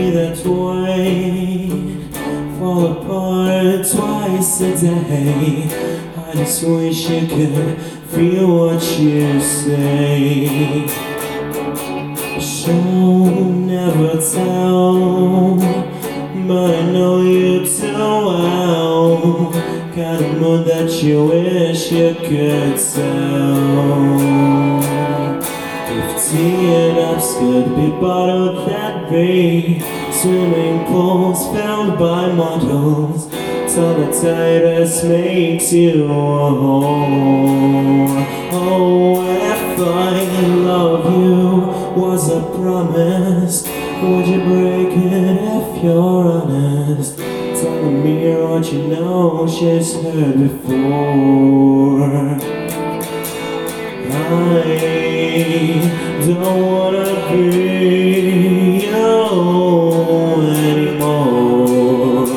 be that way, fall apart twice a day. I just wish you could feel what you say. She'll never tell, but I know you too well. Kind of mood that you wish you could tell. If teardrops could be bottled, that'd be swimming pools filled by models. Till the tightest makes you whole. Oh, if I love you was a promise, would you break it if you're honest? Tell the mirror what you know she's heard before. I don't wanna be you anymore.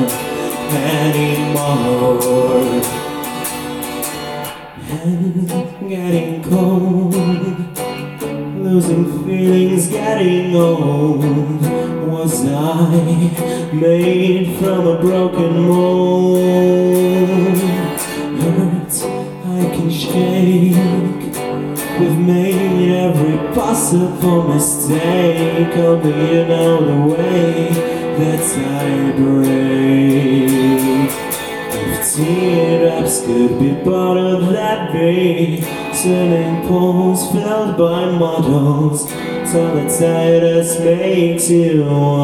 And getting cold, losing feelings, getting old. Was I made from a broken mold? Hurt I can shake, we've made every possible mistake. Only you know the way that I break. If teardrops could be bottled, that'd be swimming pools filled by models. Till the tightest makes you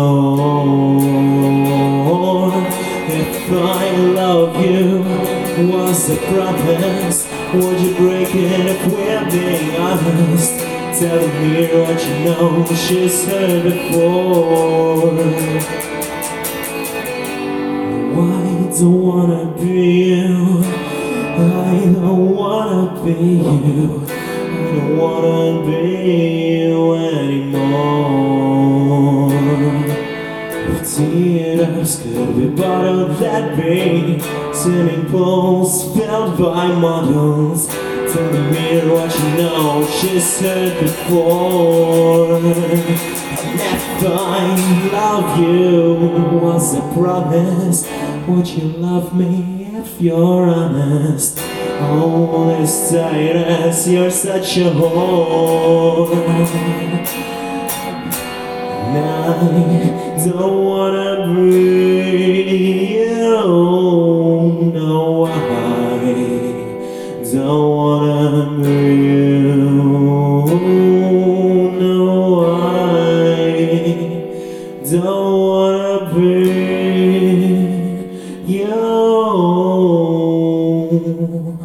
whole. If I love you was a promise, would you break it if we're being honest? Tell the mirror what you know she's heard before. I don't wanna be you, I don't wanna be you, I don't wanna be you anymore. If teardrops could be bottled, that'd be swimming pools filled by models. Tell the mirror what you know she's heard before. And if I love you was a promise, would you love me if you're honest? Oh, this tightness, you're such a whore. And I don't wanna be you. No, I don't wanna be you. No, I don't wanna be you.